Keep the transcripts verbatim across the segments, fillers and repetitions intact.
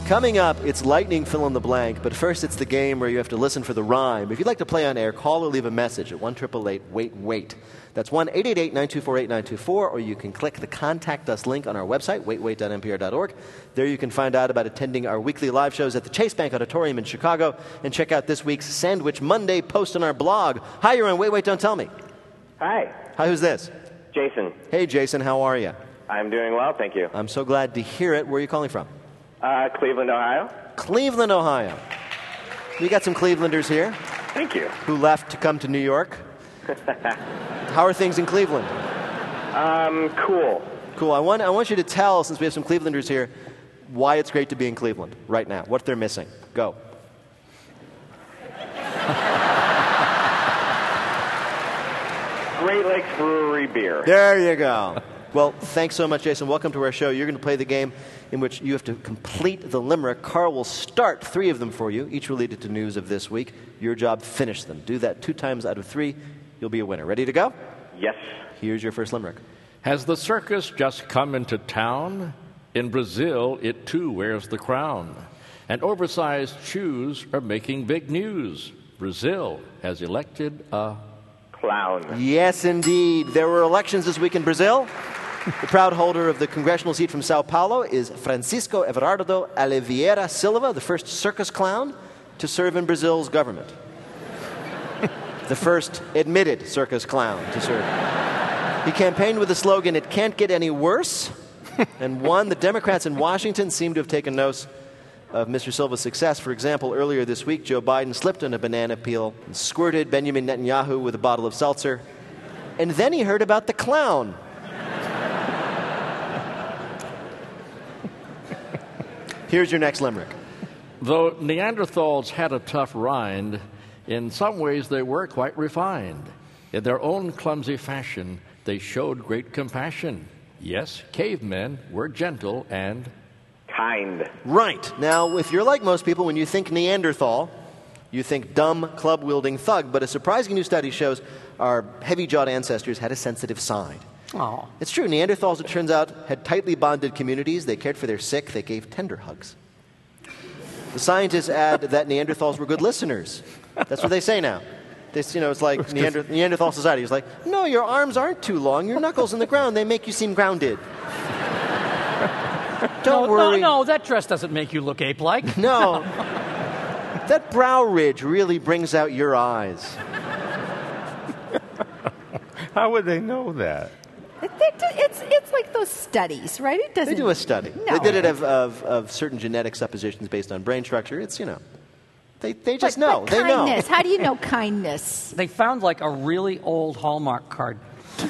Coming up, it's lightning fill in the blank, but first it's the game where you have to listen for the rhyme. If you'd like to play on air, call or leave a message at one eight eight eight, wait, wait. That's one eight eight eight, nine two four, eight nine two four, or you can click the Contact Us link on our website, wait wait dot n p r dot org. There you can find out about attending our weekly live shows at the Chase Bank Auditorium in Chicago, and check out this week's Sandwich Monday post on our blog. Hi, you're on Wait, Wait, Don't Tell Me. Hi. Hi, who's this? Jason. Hey, Jason, how are you? I'm doing well, thank you. I'm so glad to hear it. Where are you calling from? Uh, Cleveland, Ohio. Cleveland, Ohio. We got some Clevelanders here. Thank you. Who left to come to New York. How are things in Cleveland? Um, cool. Cool. I want, I want you to tell, since we have some Clevelanders here, why it's great to be in Cleveland right now, what they're missing. Go. Great Lakes Brewery beer. There you go. Well, thanks so much, Jason. Welcome to our show. You're going to play the game in which you have to complete the limerick. Carl will start three of them for you, each related to news of this week. Your job, finish them. Do that two times out of three. You'll be a winner. Ready to go? Yes. Here's your first limerick. Has the circus just come into town? In Brazil, it too wears the crown. And oversized shoes are making big news. Brazil has elected a clown. Yes, indeed. There were elections this week in Brazil. The proud holder of the congressional seat from Sao Paulo is Francisco Everardo Oliveira Silva, the first circus clown to serve in Brazil's government. The first admitted circus clown to serve. He campaigned with the slogan, "It can't get any worse," and won. The Democrats in Washington seem to have taken note of Mister Silva's success. For example, earlier this week, Joe Biden slipped on a banana peel and squirted Benjamin Netanyahu with a bottle of seltzer. And then he heard about the clown. Here's your next limerick. Though Neanderthals had a tough rind, in some ways they were quite refined. In their own clumsy fashion, they showed great compassion. Yes, cavemen were gentle and kind. Right. Now, if you're like most people, when you think Neanderthal, you think dumb, club-wielding thug. But a surprising new study shows our heavy-jawed ancestors had a sensitive side. Oh. It's true. Neanderthals, it turns out, had tightly bonded communities. They cared for their sick. They gave tender hugs. The scientists add that Neanderthals were good listeners. That's what they say now. This, you know, it's like Neander- Neanderthal society. It's like, no, your arms aren't too long. Your knuckles in the ground. They make you seem grounded. Don't no, worry. No, no, that dress doesn't make you look ape-like. No. That brow ridge really brings out your eyes. How would they know that? It, it, it's it's like those studies, right? It doesn't. They do a study. No. They did it of, of, of certain genetic suppositions based on brain structure. It's, you know, they, they just but, know. But they know. kindness. How do you know kindness? They found like a really old Hallmark card.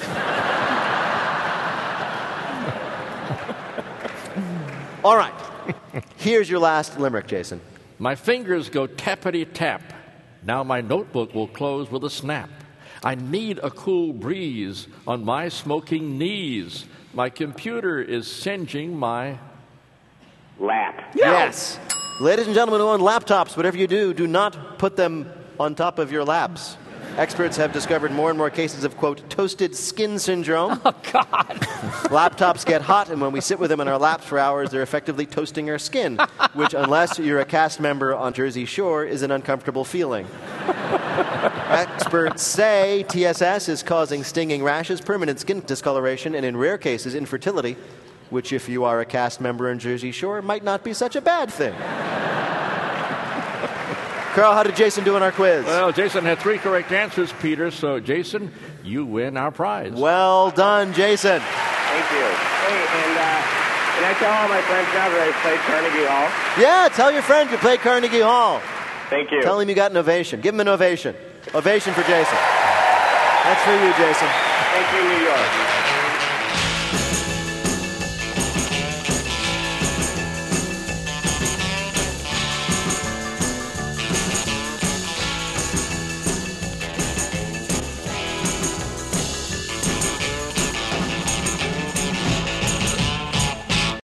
All right. Here's your last limerick, Jason. my fingers go tappity-tap. Now my notebook will close with a snap. I need a cool breeze on my smoking knees. My computer is singeing my lap. Yes. Ladies and gentlemen who own laptops, whatever you do, do not put them on top of your laps. Experts have discovered more and more cases of, quote, toasted skin syndrome. Oh, God. Laptops get hot, and when we sit with them in our laps for hours, they're effectively toasting our skin, which, unless you're a cast member on Jersey Shore, is an uncomfortable feeling. Experts say T S S is causing stinging rashes, permanent skin discoloration, and in rare cases, infertility, which, if you are a cast member on Jersey Shore, might not be such a bad thing. Carl, how did Jason do in our quiz? Well, Jason had three correct answers, Peter, so Jason, you win our prize. Well done, Jason. Thank you. Hey, and uh, can I tell all my friends now that I played Carnegie Hall? Yeah, tell your friend you played Carnegie Hall. Thank you. Tell him you got an ovation. Give him an ovation. Ovation for Jason. That's for you, Jason. Thank you, New York.